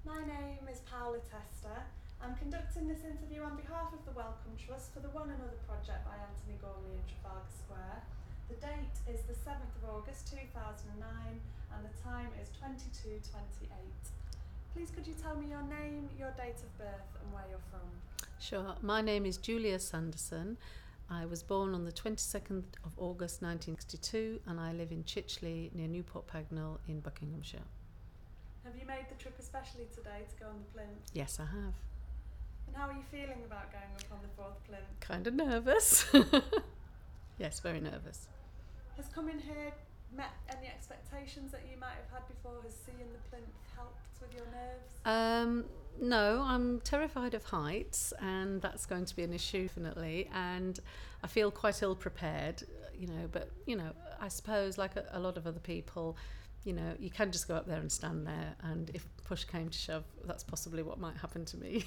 My name is Paula Tester. I'm conducting this interview on behalf of the Wellcome Trust for the One Another project by Anthony Gormley in Trafalgar Square. The date is the 7th of August 2009 and the time is 22:28. Please could you tell me your name, your date of birth and where you're from? Sure. My name is Julia Sanderson. I was born on the 22nd of August 1962 and I live in Chichley near Newport Pagnell in Buckinghamshire. Have you made the trip especially today to go on the plinth? Yes, I have. And how are you feeling about going up on the fourth plinth? Kind of nervous. Yes, very nervous. Has coming here met any expectations that you might have had before? Has seeing the plinth helped with your nerves? No, I'm terrified of heights and that's going to be an issue definitely, and I feel quite ill prepared, but I suppose like a lot of other people, you can just go up there and stand there, and if push came to shove, that's possibly what might happen to me.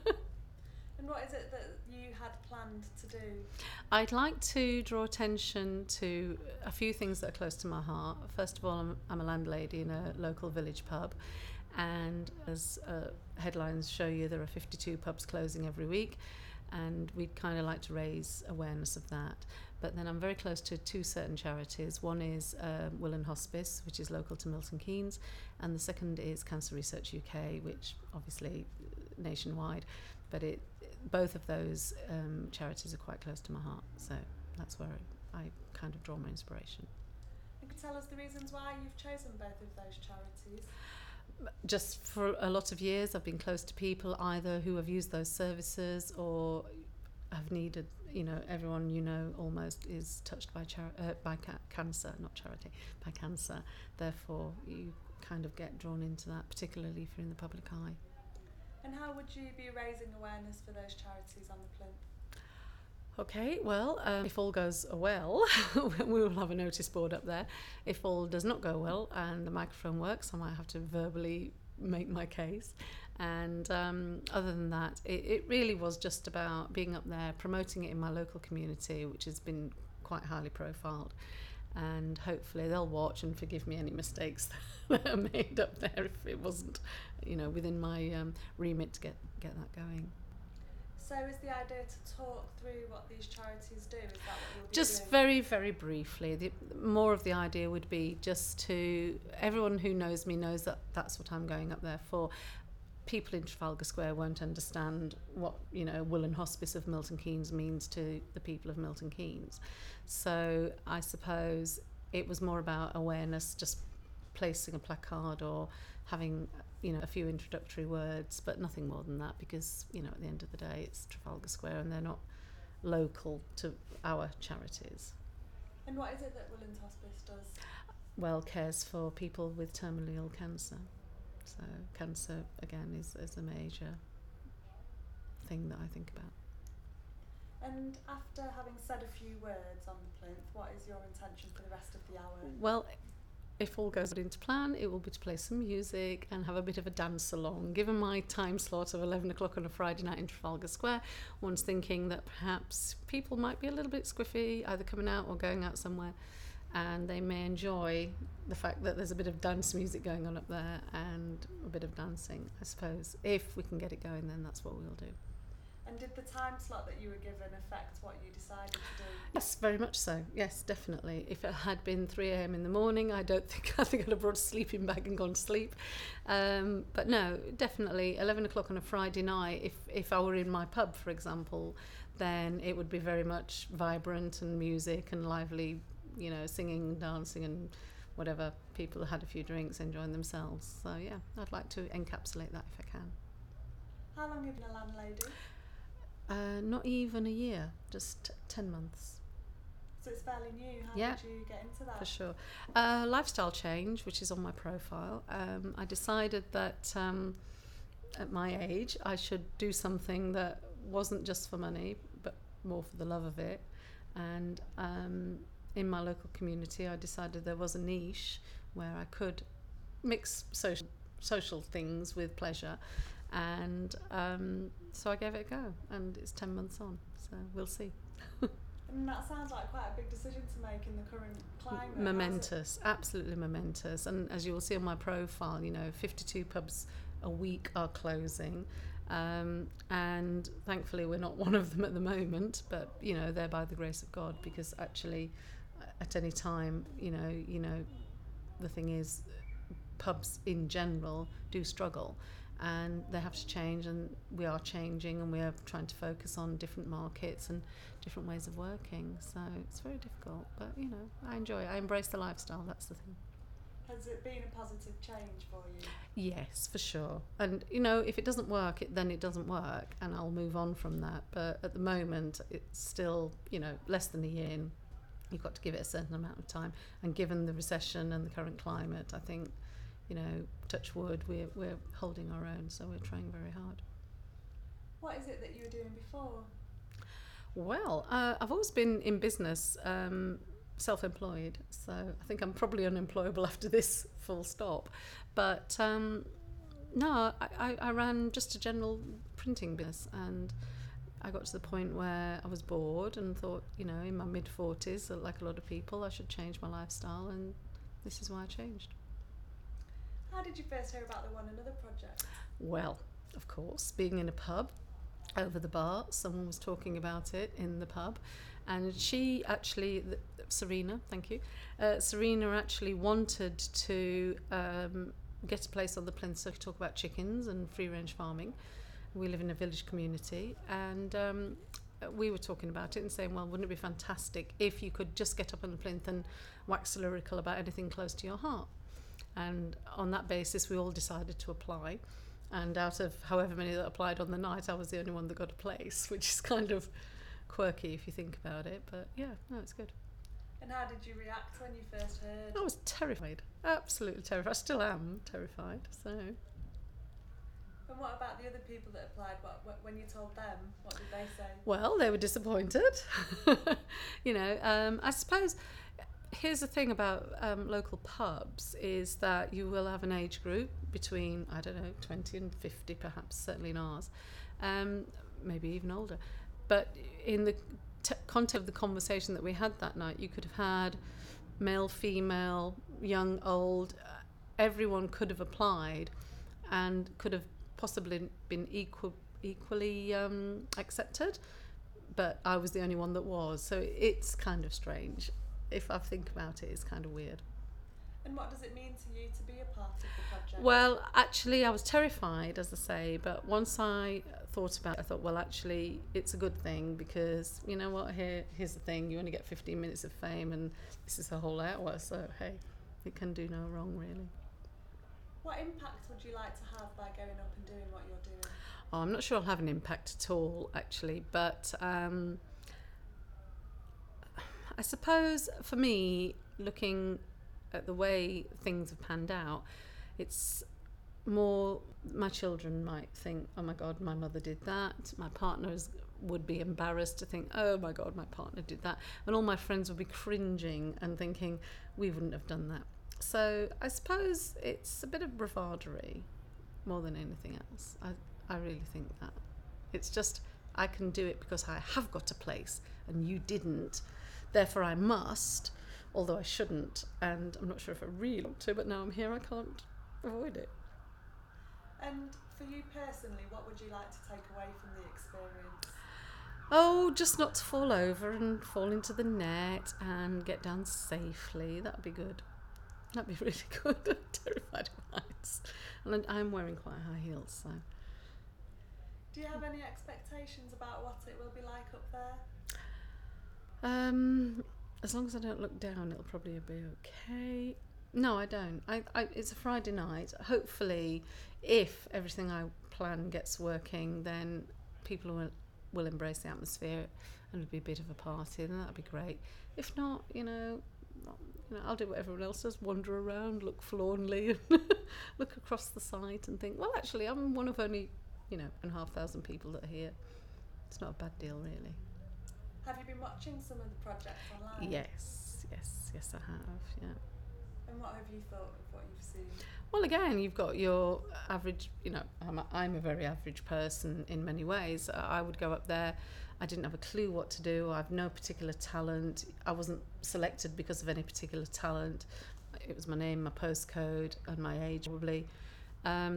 And what is it that you had planned to do? I'd like to draw attention to a few things that are close to my heart. First of all, I'm a landlady in a local village pub, and as headlines show you, there are 52 pubs closing every week, and we'd kind of like to raise awareness of that. But then I'm very close to two certain charities. One is Willan Hospice, which is local to Milton Keynes, and the second is Cancer Research UK, which obviously nationwide, but both of those charities are quite close to my heart, so that's where I kind of draw my inspiration. You could tell us the reasons why you've chosen both of those charities. Just for a lot of years I've been close to people either who have used those services or have needed, everyone almost is touched by cancer, not charity, by cancer. Therefore you kind of get drawn into that, particularly if you're in the public eye. And how would you be raising awareness for those charities on the plinth? Okay, well, if all goes well, we will have a notice board up there. If all does not go well and the microphone works, I might have to verbally make my case. And other than that, it really was just about being up there, promoting it in my local community, which has been quite highly profiled. And hopefully they'll watch and forgive me any mistakes that are made up there if it wasn't, within my remit to get that going. So is the idea to talk through what these charities do? Is that what you'll be just doing? Very, very briefly. More of the idea would be just to, everyone who knows me knows that that's what I'm going up there for. People in Trafalgar Square won't understand what, Willan Hospice of Milton Keynes means to the people of Milton Keynes. So I suppose it was more about awareness, just placing a placard or having a few introductory words, but nothing more than that, because at the end of the day it's Trafalgar Square and they're not local to our charities. And what is it that Willan Hospice does? Well, cares for people with terminally ill cancer. So cancer again is a major thing that I think about. And after having said a few words on the plinth, what is your intention for the rest of the hour? Well, if all goes into plan, it will be to play some music and have a bit of a dance along. Given my time slot of 11 o'clock on a Friday night in Trafalgar Square, one's thinking that perhaps people might be a little bit squiffy, either coming out or going out somewhere, and they may enjoy the fact that there's a bit of dance music going on up there and a bit of dancing, I suppose. If we can get it going, then that's what we'll do. And did the time slot that you were given affect what you decided to do? Yes, very much so. Yes, definitely. If it had been 3 a.m. in the morning, I think I'd have brought a sleeping bag and gone to sleep. But no, definitely 11 o'clock on a Friday night, if I were in my pub, for example, then it would be very much vibrant and music and lively, singing, dancing and whatever. People had a few drinks, enjoying themselves. So yeah, I'd like to encapsulate that if I can. How long have you been a landlady? Not even a year, just 10 months. So it's fairly new. How Yeah, did you get into that? for sure. Lifestyle change, which is on my profile. I decided that at my age I should do something that wasn't just for money, but more for the love of it. And in my local community, I decided there was a niche where I could mix social things with pleasure. And so I gave it a go, and it's 10 months on, so we'll see. And that sounds like quite a big decision to make in the current climate. Momentous, absolutely momentous. And as you will see on my profile, 52 pubs a week are closing. And thankfully we're not one of them at the moment, but you know, they're by the grace of God, because actually at any time, you know the thing is, pubs in general do struggle, and they have to change, and we are changing, and we are trying to focus on different markets and different ways of working. So it's very difficult, but you know, I enjoy it. I embrace the lifestyle, that's the thing. Has it been a positive change for you? Yes, for sure. And you know, if it doesn't work, then it doesn't work, and I'll move on from that. But at the moment, it's still, you know, less than a year in. You've got to give it a certain amount of time, and given the recession and the current climate, I think, you know, touch wood, we're holding our own, so we're trying very hard. What is it that you were doing before? Well, I've always been in business, self-employed, so I think I'm probably unemployable after this, full stop. But no, I ran just a general printing business, and I got to the point where I was bored and thought, you know, in my mid-40s, like a lot of people, I should change my lifestyle, and this is why I changed. How did you first hear about the One Another project? Well, of course, being in a pub, over the bar, someone was talking about it in the pub, and she actually, Serena, thank you, Serena actually wanted to get a place on the plinth so she could talk about chickens and free-range farming. We live in a village community, and we were talking about it and saying, well, wouldn't it be fantastic if you could just get up on the plinth and wax lyrical about anything close to your heart? And on that basis, we all decided to apply. And out of however many that applied on the night, I was the only one that got a place, which is kind of quirky if you think about it. But yeah, no, it's good. And how did you react when you first heard? I was terrified, absolutely terrified. I still am terrified. So. And what about the other people that applied? When you told them, what did they say? Well, they were disappointed. You know, I suppose here's the thing about local pubs is that you will have an age group between, I don't know, 20 and 50 perhaps, certainly in ours, maybe even older. But in the context of the conversation that we had that night, you could have had male, female, young, old, everyone could have applied and could have possibly been equally accepted, but I was the only one that was, so it's kind of strange. If I think about it, it's kind of weird. And what does it mean to you to be a part of the project? Well, actually, I was terrified, as I say, but once I thought about it, I thought, well, actually, it's a good thing, because, you know what, here's the thing, you only get 15 minutes of fame, and this is a whole hour, so, hey, it can do no wrong, really. What impact would you like to have by going up and doing what you're doing? Oh, I'm not sure I'll have an impact at all, actually, but I suppose for me, looking at the way things have panned out, it's more my children might think, oh my God, my mother did that. My partners would be embarrassed to think, oh my God, my partner did that. And all my friends would be cringing and thinking, we wouldn't have done that. So I suppose it's a bit of bravadery more than anything else. I really think that. It's just, I can do it because I have got a place and you didn't. Therefore I must, although I shouldn't. And I'm not sure if I really want to, but now I'm here, I can't avoid it. And for you personally, what would you like to take away from the experience? Oh, just not to fall over and fall into the net and get down safely. That would be good. That'd be really good. I'm terrified of heights. And I'm wearing quite high heels, so. Do you have any expectations about what it will be like up there? As long as I don't look down, it'll probably be okay. No, I don't. It's a Friday night. Hopefully, if everything I plan gets working, then people will embrace the atmosphere and it'll be a bit of a party, and that'd be great. If not, you know, I'll do what everyone else does, wander around, look forlornly, and look across the site and think, well, actually, I'm one of only, 1,500 people that are here. It's not a bad deal, really. Have you been watching some of the projects online? Yes, I have, yeah. And what have you thought of what you've seen? Well, again, you've got your average, I'm a very average person in many ways. I would go up there, I didn't have a clue what to do, I have no particular talent, I wasn't selected because of any particular talent. It was my name, my postcode, and my age, probably.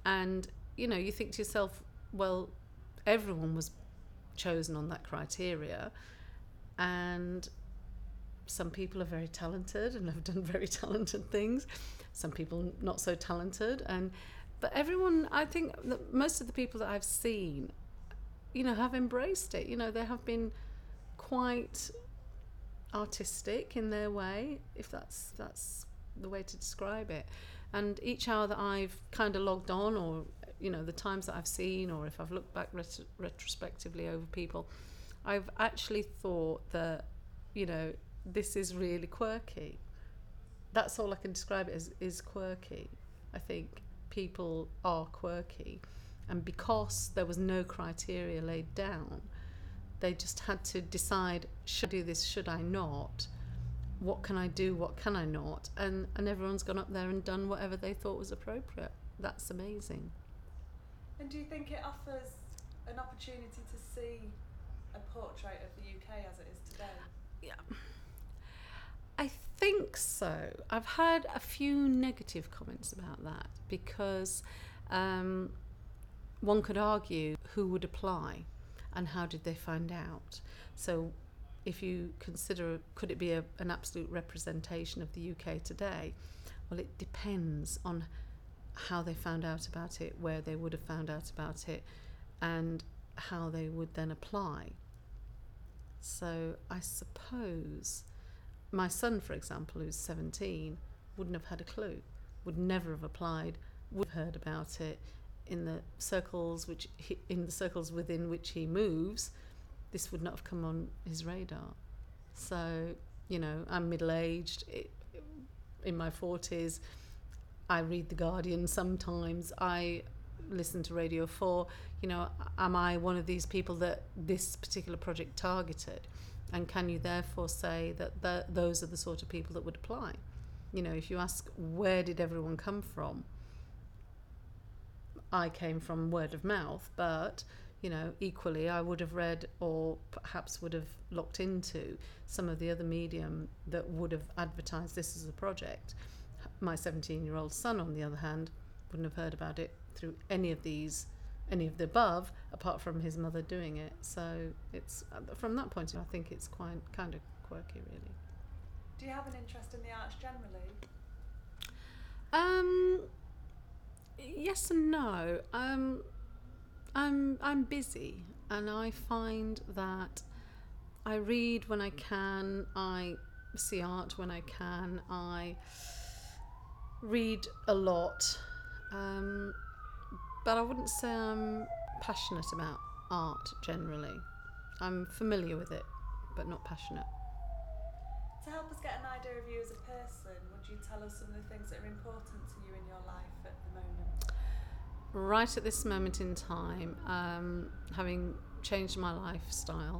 And, you know, you think to yourself, well, everyone was chosen on that criteria, and some people are very talented and have done very talented things, some people not so talented, but everyone, I think that most of the people that I've seen, you know, have embraced it. You know, they have been quite artistic in their way, if that's the way to describe it. And each hour that I've kind of logged on, or, you know, the times that I've seen, or if I've looked back retrospectively over people, I've actually thought that, you know, this is really quirky. That's all I can describe it as, is quirky. I think people are quirky, and because there was no criteria laid down, they just had to decide, should I do this, should I not, what can I do, what can I not, and everyone's gone up there and done whatever they thought was appropriate. That's amazing. And do you think it offers an opportunity to see a portrait of the UK as it is today? Yeah, I think so. I've had a few negative comments about that, because one could argue who would apply and how did they find out. So if you consider, could it be an absolute representation of the UK today? Well, it depends on how they found out about it, where they would have found out about it, and how they would then apply. So I suppose my son, for example, who's 17, wouldn't have had a clue, would never have applied, would have heard about it in the circles within which he moves. This would not have come on his radar. So, you know, I'm middle-aged, in my 40s. I read The Guardian sometimes. I listen to Radio 4. You know, am I one of these people that this particular project targeted? And can you therefore say that those are the sort of people that would apply? You know, if you ask, where did everyone come from? I came from word of mouth, but, you know, equally I would have read, or perhaps would have looked into some of the other medium that would have advertised this as a project. My 17-year-old son, on the other hand, wouldn't have heard about it through any of the above, apart from his mother doing it. So it's, from that point of view, I think it's quite kind of quirky, really. Do you have an interest in the arts generally? Yes and no. I'm busy, and I find that I read when I can, I see art when I can, I read a lot, but I wouldn't say I'm passionate about art generally. I'm familiar with it, but not passionate. To help us get an idea of you as a person, would you tell us some of the things that are important to you in your life at the moment? Right at this moment in time, having changed my lifestyle,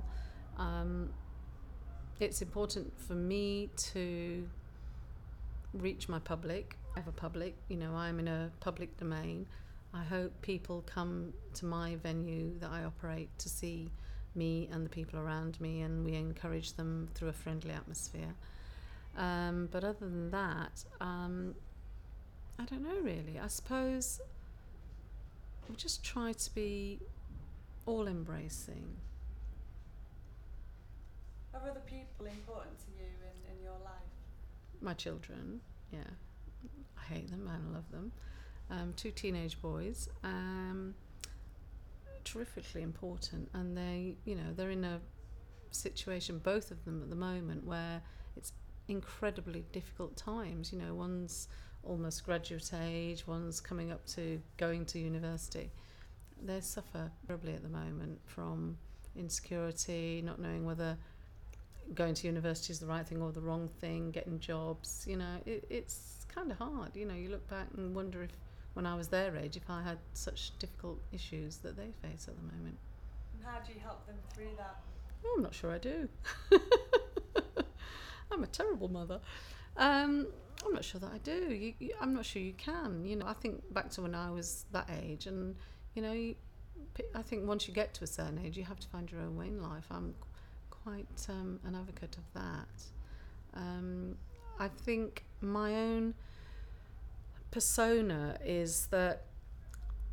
it's important for me to reach my public. I have a public, you know, I'm in a public domain. I hope people come to my venue that I operate to see me and the people around me, and we encourage them through a friendly atmosphere. But other than that, I don't know really. I suppose we just try to be all embracing. Are other people important to you in your life? My children, yeah. I hate them and I love them. 2 teenage boys, terrifically important, and they, you know, they're in a situation, both of them at the moment, where it's incredibly difficult times. You know, one's almost graduate age, one's coming up to going to university. They suffer terribly at the moment from insecurity, not knowing whether going to university is the right thing or the wrong thing, getting jobs. You know, it's kind of hard. You know, you look back and wonder if, when I was their age, if I had such difficult issues that they face at the moment. And how do you help them through that? Oh, I'm not sure I do. I'm a terrible mother. I'm not sure that I do. I'm not sure you can. You know, I think back to when I was that age, and, you know, I think once you get to a certain age, you have to find your own way in life. I'm quite an advocate of that. I think my own persona is that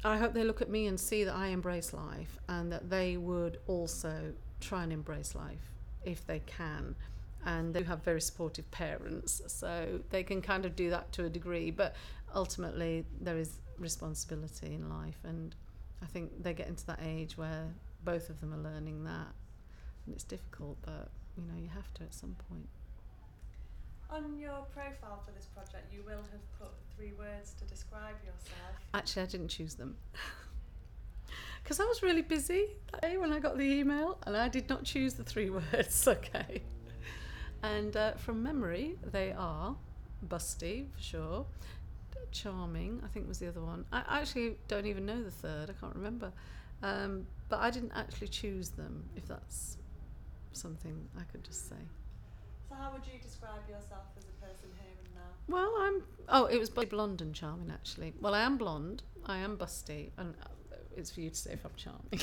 I hope they look at me and see that I embrace life, and that they would also try and embrace life if they can. And they have very supportive parents, so they can kind of do that to a degree, but ultimately there is responsibility in life, and I think they get into that age where both of them are learning that, and it's difficult, but you know, you have to at some point. On your profile for this project, you will have put 3 words to describe yourself. Actually, I didn't choose them because I was really busy that day when I got the email, and I did not choose the 3 words. Okay. And from memory, they are busty, for sure, charming, I think was the other one. I actually don't even know the third, I can't remember. But I didn't actually choose them, if that's something I could just say. So how would you describe yourself as a person here and now? Well, it was blonde and charming, actually. Well, I am blonde, I am busty, and it's for you to say if I'm charming.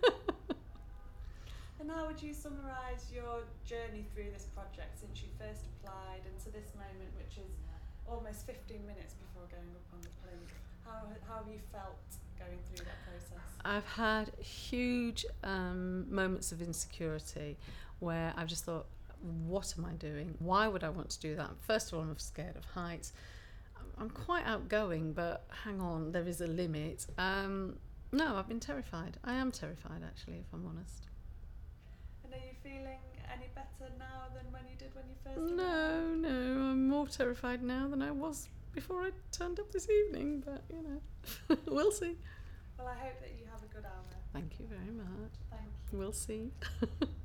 And how would you summarise your journey through this project since you first applied and to this moment, which is almost 15 minutes before going up on the plinth? How have you felt going through that process? I've had huge moments of insecurity where I've just thought, what am I doing? Why would I want to do that? First of all, I'm scared of heights. I'm quite outgoing, but hang on, there is a limit. No, I've been terrified. I am terrified, actually, if I'm honest. And are you feeling any better now than when you did when you first arrived? No, I'm more terrified now than I was before I turned up this evening, but, you know, we'll see. Well, I hope that you have a good hour. Thank you very much. Thank you. We'll see.